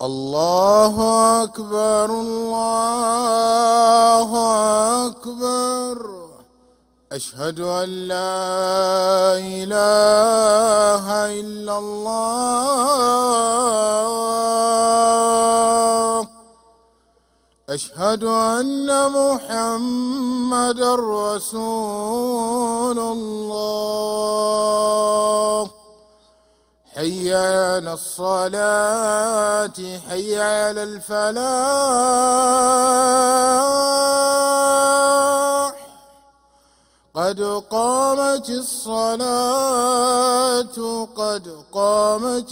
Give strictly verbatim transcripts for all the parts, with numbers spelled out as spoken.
الله أكبر الله أكبر. أشهد أن لا إله إلا الله. أشهد أن محمدًا رسول الله. حي على الصلاة حي على الفلاح. قد قامت الصلاة قد قامت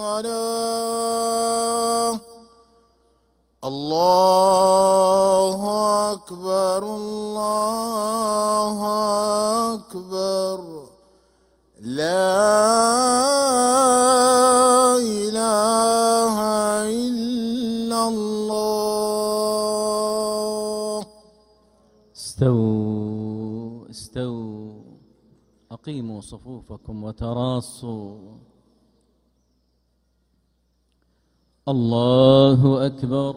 الصلاة. الله أكبر الله أكبر. لا إله إلا الله. استووا استووا أقيموا صفوفكم وتراصوا. الله أكبر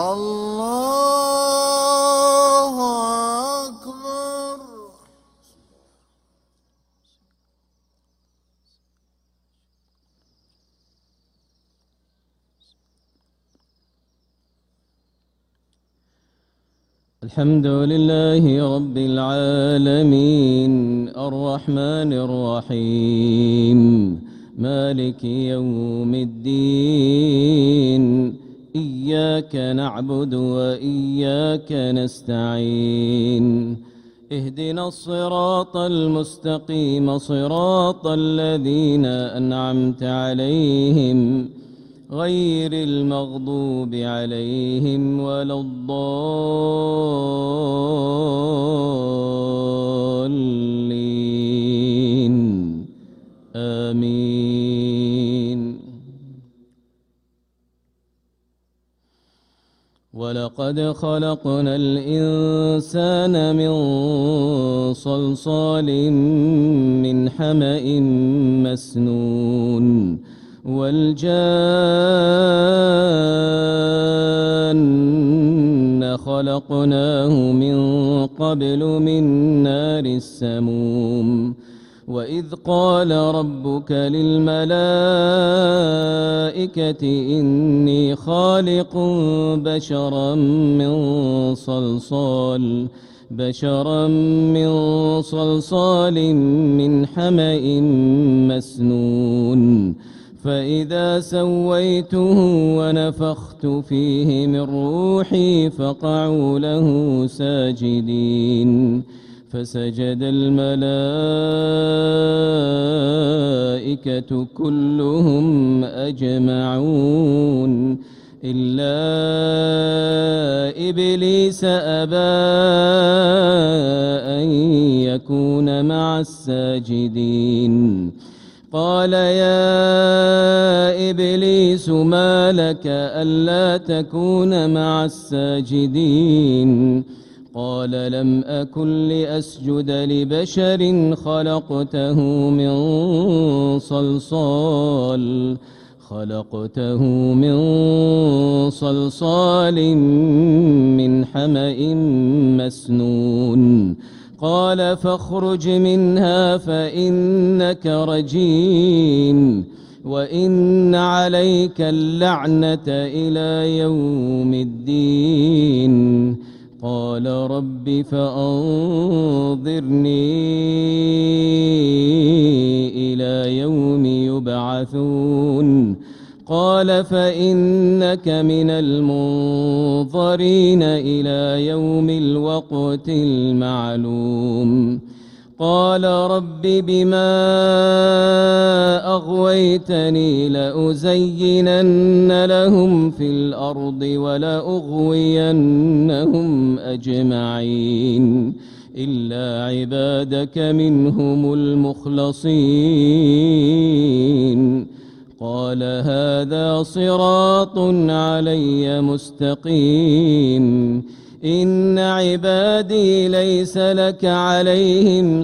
الله أكبر. الحمد لله رب العالمين الرحمن الرحيم مالك يوم الدين. إياك نعبد وإياك نستعين. اهدنا الصراط المستقيم صراط الذين أنعمت عليهم غير المغضوب عليهم ولا الضالين. آمين. ولقد خلقنا الإنسان من صلصال من حمأ مسنون والجان خلقناه من قبل من نار السموم. وإذ قال ربك للملائكة إني خالق بشرا من صلصال بشرا من صلصال من حمأ مسنون. فإذا سويته ونفخت فيه من روحي فقعوا له ساجدين. فسجد الملائكة كلهم أجمعون إلا إبليس أبى أن يكون مع الساجدين. قال يا إبليس ما لك ألا تكون مع الساجدين؟ قال لم أكن لأسجد لبشر خلقته من صلصال خلقته من صلصال من حمأ مسنون. قال فاخرج منها فإنك رجيم وإن عليك اللعنة إلى يوم الدين. قال رب فأنظرني إلى يوم يبعثون. قال فإنك من المنظرين إلى يوم الوقت المعلوم. قال رب بما أغويتني لأزينن لهم في الأرض ولأغوينهم أجمعين إلا عبادك منهم المخلصين. قال هذا صراط علي مستقيم. إن عبادي ليس لك عليهم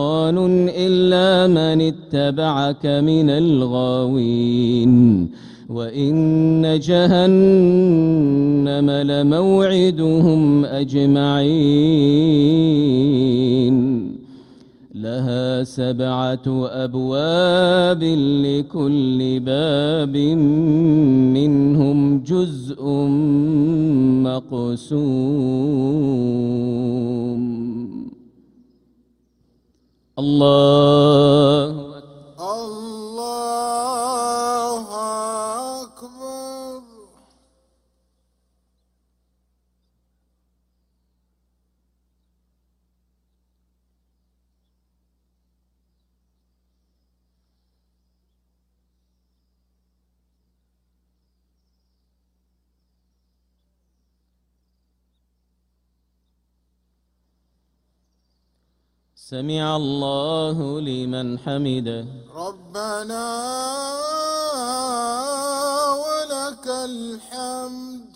سلطان إلا من اتبعك من الغاوين. وإن جهنم لموعدهم أجمعين لها سبعة أبواب لكل باب منهم جزء مقسوم. الله الله أكبر. سمع الله لمن حمده. ربنا ولك الحمد.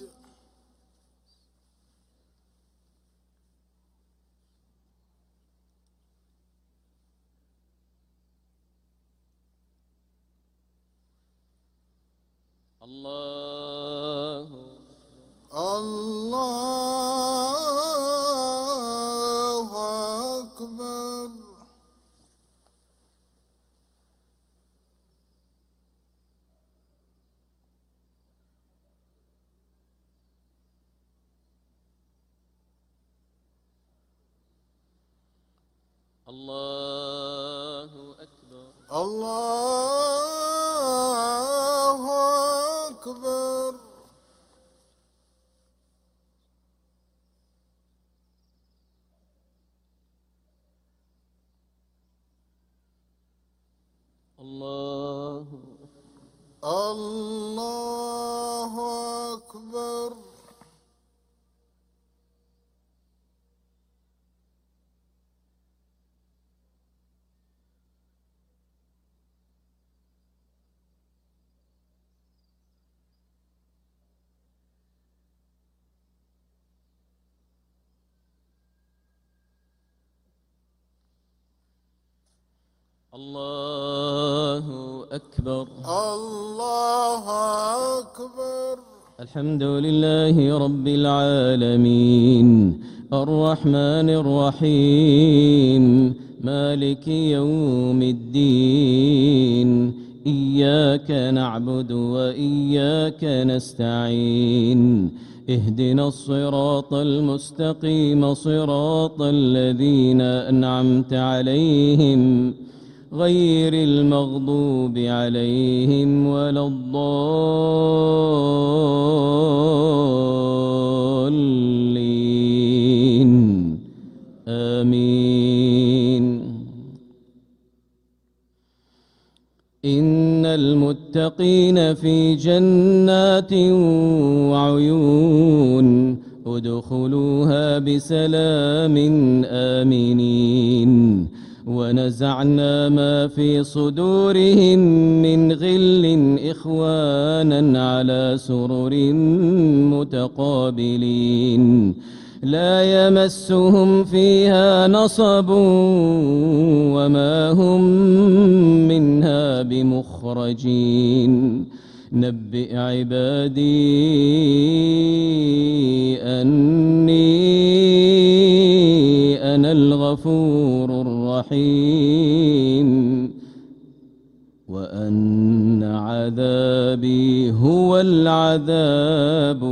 الله الله أكبر. الله أكبر. الله أكبر. الله الله أكبر. الله أكبر. الله أكبر. الحمد لله رب العالمين الرحمن الرحيم مالك يوم الدين إياك نعبد وإياك نستعين اهدنا الصراط المستقيم صراط الذين أنعمت عليهم غير المغضوب عليهم ولا الضالين آمين. إن المتقين في جنات وعيون ادخلوها بسلام آمنين ونزعنا ما في صدورهم من غل إخوانا على سرر متقابلين لا يمسهم فيها نصب وما هم منها بمخرجين. نبئ عبادي أني أنا الغفور الرحيم وأن عذابي هو العذاب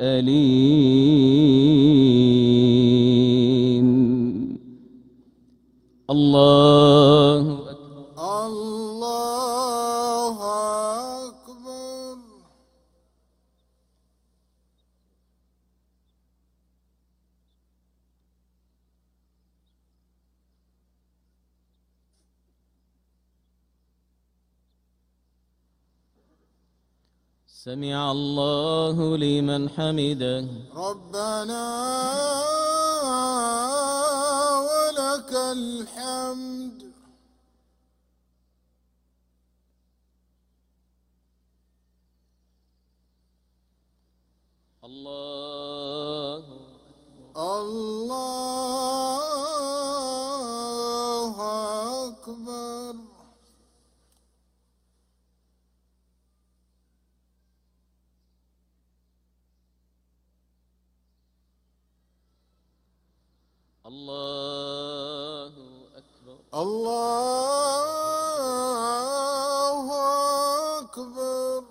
الأليم. الله أكبر. الله أكبر. سمع الله لمن حمده. ربنا ولك الحمد. الله الله أكبر. الله أكبر. الله أكبر.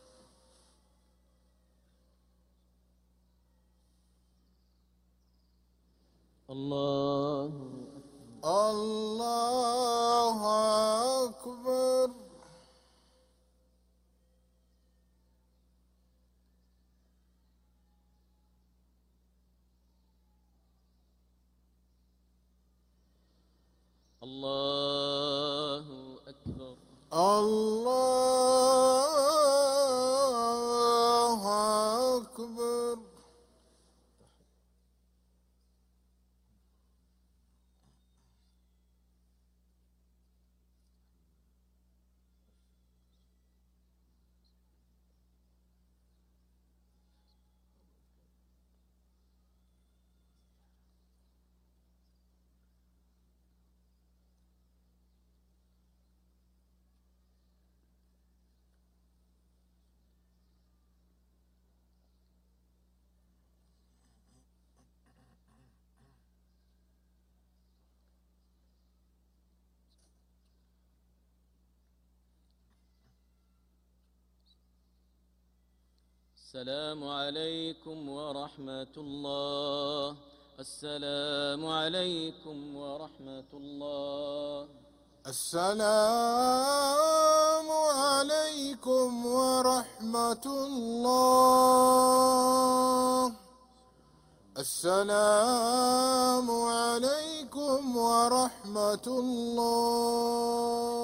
الله الله أكبر. الله أكبر. الله أكبر. السلام عليكم ورحمة الله. السلام عليكم ورحمة الله. السلام عليكم ورحمة الله. السلام عليكم ورحمة الله.